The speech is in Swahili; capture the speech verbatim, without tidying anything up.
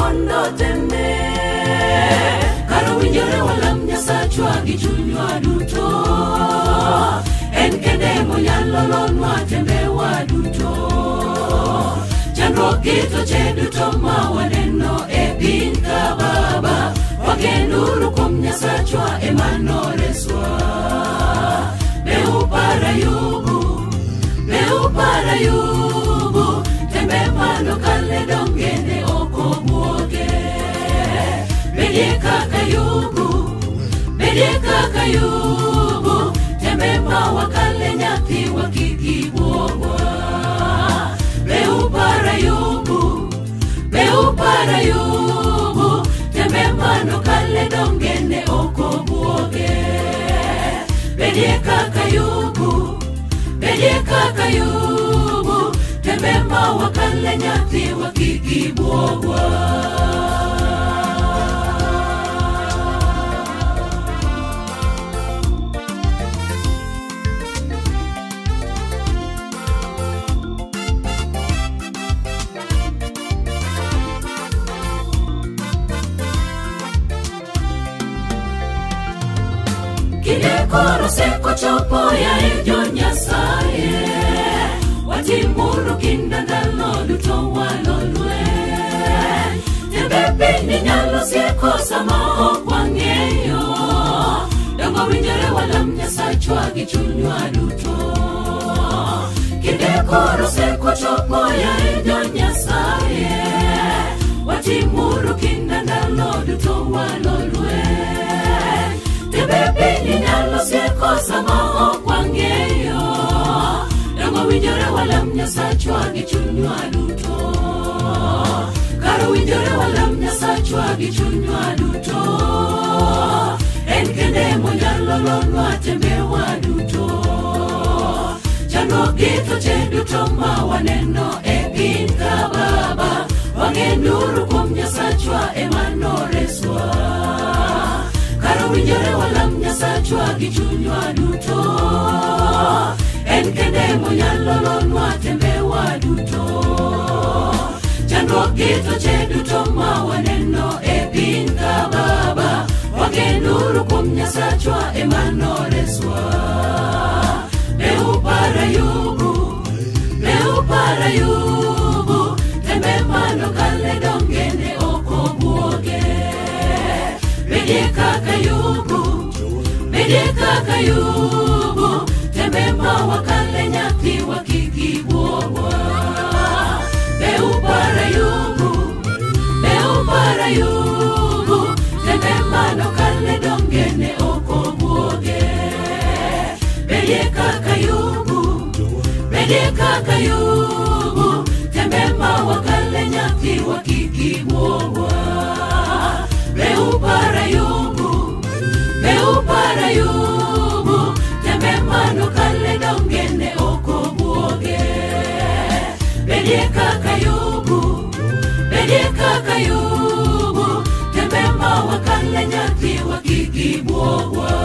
mondo teme karo winjore walam Nyasachwa gi chunywa duto en kende monyalo lonwa tembewa duto chandruok gi tuoche duto ma waneno e piny ka Baba wagenuru kuom Nyasachwa emano reswa be upara yubu be upara yubu tembe mano kale dongene oko buoge bedie kaka yubu bedie kaka yubu tembe ma wakale nyathi wakiki buogwa be upara yubu be upara yubu tembe mano kale dongene oko buoge bedie kaka yubu bedie kaka yubu tembe ma wakale nyathi wakiki buogwa koro seko chopo ya ejo Nyasaye watimuru kinda ndalo duto walolwe tembe piny nyalo sieko sama ok wang'eyo dongo winjore walam Nyasachwa gi chunywa duto kinde koro seko chopo ya ejo Nyasaye watimuru kinda ndalo duto walolwe tembe piny nyalo sieko sama ok wang'eyo dongo winjore walam Nyasachwa gi chunywa duto karo winjore walam Nyasachwa gi chunywa duto en kende monyalo lonwa tembewa duto chandruok gi tuoche duto ma waneno e piny ka Baba wang'enuru kuom Nyasachwa emano reswa karo winjore walam Nyasachwa gi chunywa duto en kende monyalo lonwa tembewa duto chandruok gi tuoche duto ma waneno e piny ka Baba wagenuru kuom Nyasachwa emano reswa be upara yubu be upara yubu tembe mano kale dongene oko buoge bedie kaka yubu bedie kaka yubu tembe ma wakale nyathi wakiki buogwa be upara yubu be upara yubu tembe mano kale dongene oko buoge bedie kaka yubu bedie kaka yubu tembe ma wakale nyathi wakiki buogwa be upara yubu be upara yubu tembe mano kale dongene oko buoge bedie kaka yubu bedie kaka yubu tembe ma wakale nyathi wakiki buogwa